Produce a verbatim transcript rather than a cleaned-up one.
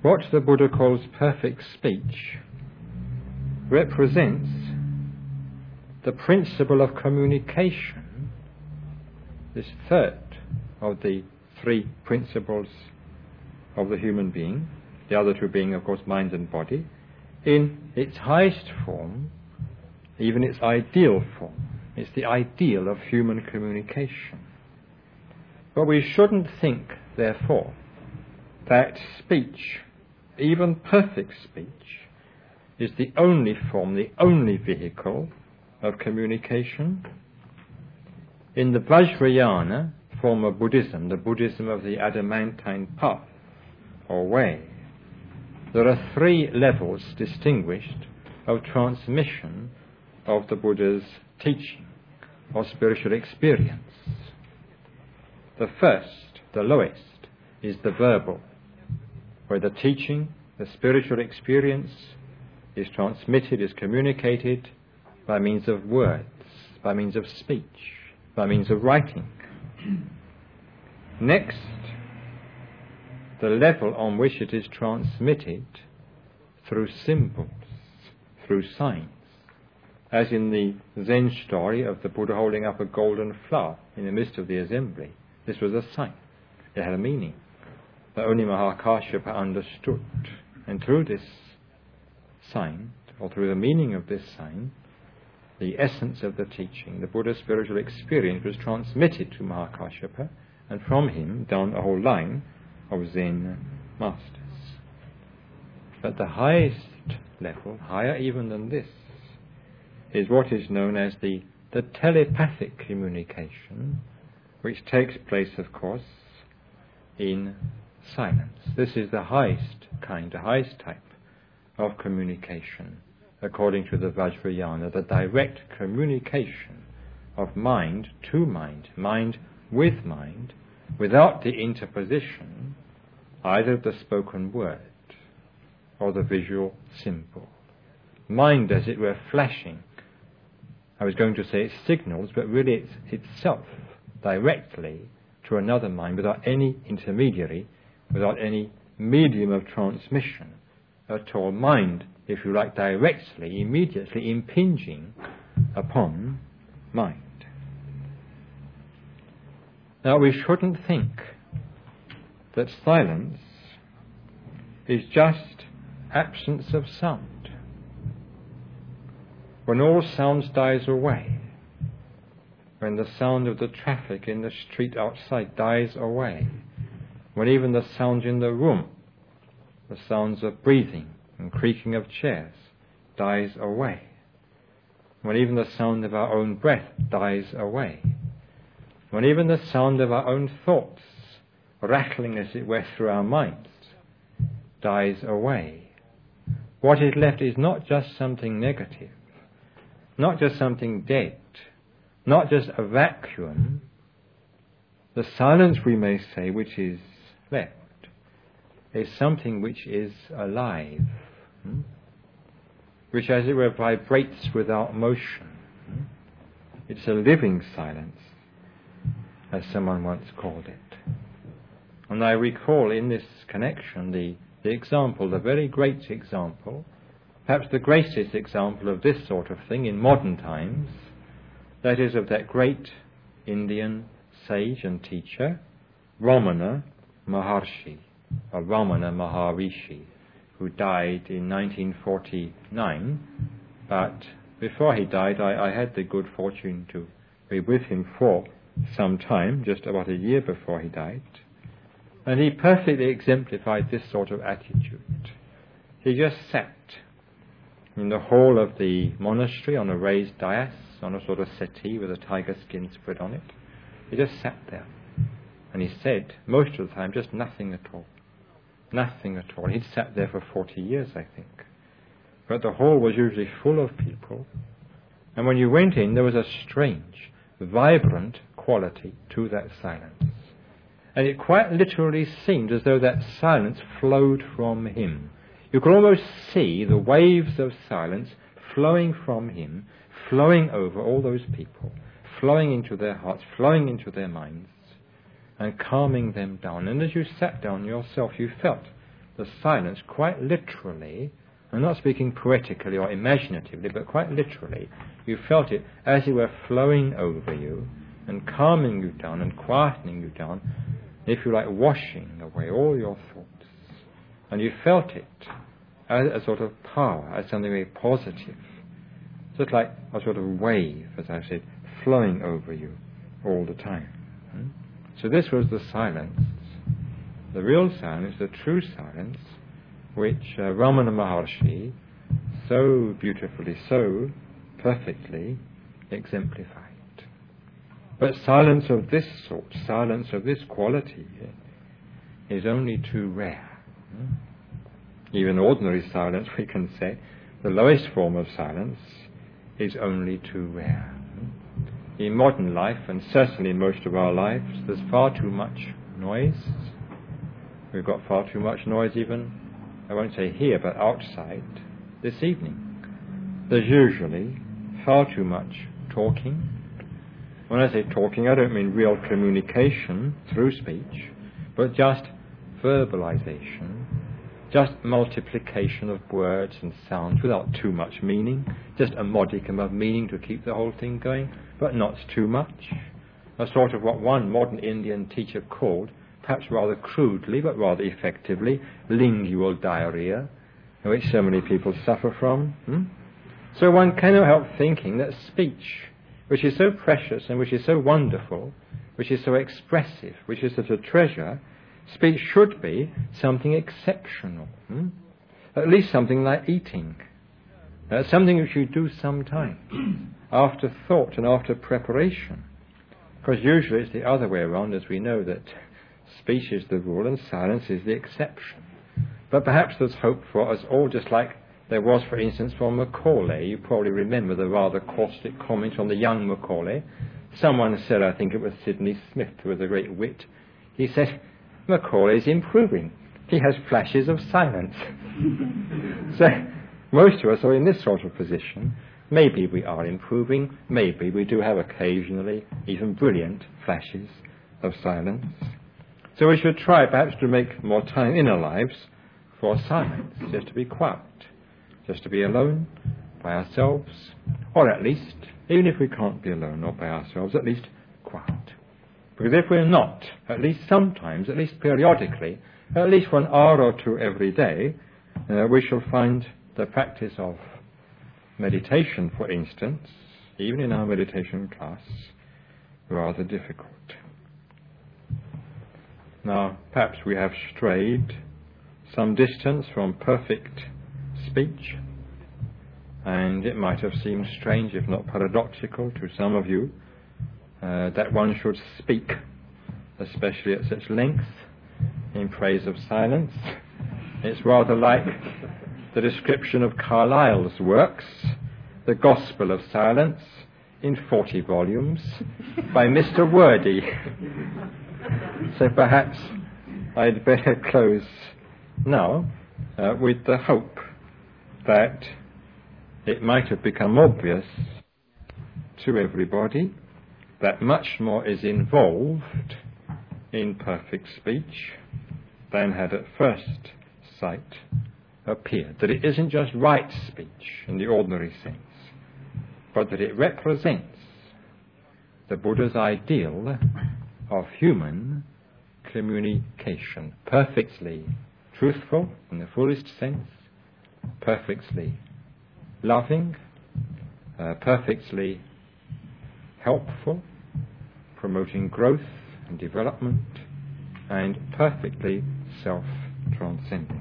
what the Buddha calls perfect speech represents the principle of communication, this third of the three principles of the human being, the other two being, of course, mind and body, in its highest form, even its ideal form. It's the ideal of human communication. But we shouldn't think, therefore, that speech, even perfect speech, is the only form, the only vehicle of communication. In the Vajrayana form of Buddhism, the Buddhism of the adamantine path or way, there are three levels distinguished of transmission of the Buddha's teaching or spiritual experience. The first, the lowest, is the verbal, where the teaching, the spiritual experience is transmitted, is communicated by means of words, by means of speech, by means of writing. Next, the level on which it is transmitted through symbols, through signs, as in the Zen story of the Buddha holding up a golden flower in the midst of the assembly. This was a sign. It had a meaning that only Mahakāshyapa understood. And through this sign, or through the meaning of this sign, the essence of the teaching, the Buddha's spiritual experience, was transmitted to Mahakāshyapa, and from him down a whole line of Zen masters. But the highest level, higher even than this, is what is known as the, the telepathic communication, which takes place, of course, in silence. This is the highest kind, the highest type of communication, according to the Vajrayana, the direct communication of mind to mind, mind with mind, without the interposition either of the spoken word or the visual symbol. Mind, as it were, flashing. I was going to say it signals, but really it's itself directly to another mind without any intermediary, without any medium of transmission at all. Mind, if you like, directly, immediately impinging upon mind. Now, we shouldn't think that silence is just absence of sound. When all sounds dies away, when the sound of the traffic in the street outside dies away, when even the sounds in the room, the sounds of breathing and creaking of chairs, dies away, when even the sound of our own breath dies away, when even the sound of our own thoughts, rattling as it were through our minds, dies away, what is left is not just something negative, not just something dead, not just a vacuum. The silence, we may say, which is left, is something which is alive, hmm? which, as it were, vibrates without motion. Hmm? It's a living silence, as someone once called it. And I recall in this connection the, the example, the very great example, perhaps the greatest example of this sort of thing in modern times, that is of that great Indian sage and teacher, Ramana Maharshi, or Ramana Maharishi, who died in nineteen forty-nine. But before he died, I, I had the good fortune to be with him for some time, just about a year before he died. And he perfectly exemplified this sort of attitude. He just sat in the hall of the monastery on a raised dais, on a sort of settee with a tiger skin spread on it. He just sat there. And he said, most of the time, just nothing at all. Nothing at all. He'd sat there for forty years, I think. But the hall was usually full of people. And when you went in, there was a strange, vibrant quality to that silence. And it quite literally seemed as though that silence flowed from him. You could almost see the waves of silence flowing from him, flowing over all those people, flowing into their hearts, flowing into their minds, and calming them down. And as you sat down yourself, you felt the silence quite literally. I'm not speaking poetically or imaginatively, but quite literally. You felt it as it were flowing over you and calming you down and quietening you down, if you like, washing away all your thoughts. And you felt it as a sort of power, as something very positive, just like a sort of wave, as I said, flowing over you all the time. Hmm? So this was the silence, the real silence, the true silence, which uh, Ramana Maharshi so beautifully, so perfectly exemplified. But silence of this sort, silence of this quality, is only too rare. Hmm? Even ordinary silence, we can say, the lowest form of silence, is only too rare. In modern life, and certainly in most of our lives, there's far too much noise. We've got far too much noise even, I won't say here, but outside this evening. There's usually far too much talking. When I say talking, I don't mean real communication through speech, but just verbalization, just multiplication of words and sounds without too much meaning, just a modicum of meaning to keep the whole thing going, but not too much. A sort of what one modern Indian teacher called, perhaps rather crudely but rather effectively, lingual diarrhea, which so many people suffer from. Hmm? So one cannot help thinking that speech, which is so precious and which is so wonderful, which is so expressive, which is such a treasure, speech should be something exceptional. Hmm? At least something like eating. Uh, something which you do sometime, after thought and after preparation. Because usually it's the other way around, as we know, that speech is the rule and silence is the exception. But perhaps there's hope for us all, just like there was, for instance, for Macaulay. You probably remember the rather caustic comment on the young Macaulay. Someone said, I think it was Sidney Smith, who was a great wit, he said, Macaulay's improving. He has flashes of silence. So most of us are in this sort of position. Maybe we are improving. Maybe we do have occasionally even brilliant flashes of silence. So we should try perhaps to make more time in our lives for silence, just to be quiet, just to be alone by ourselves, or at least, even if we can't be alone or by ourselves, at least quiet. Because if we're not, at least sometimes, at least periodically, at least for an hour or two every day, uh, we shall find the practice of meditation, for instance, even in our meditation class, rather difficult. Now, perhaps we have strayed some distance from perfect speech, and it might have seemed strange, if not paradoxical, to some of you, uh, that one should speak, especially at such length, in praise of silence. It's rather like the description of Carlyle's works, The Gospel of Silence, in forty volumes, by Mister Wordy. So perhaps I'd better close now uh, with the hope that it might have become obvious to everybody that much more is involved in perfect speech than had at first sight appeared. That it isn't just right speech in the ordinary sense, but that it represents the Buddha's ideal of human communication, perfectly truthful in the fullest sense, perfectly loving, uh, perfectly helpful, promoting growth and development, and perfectly self-transcendent.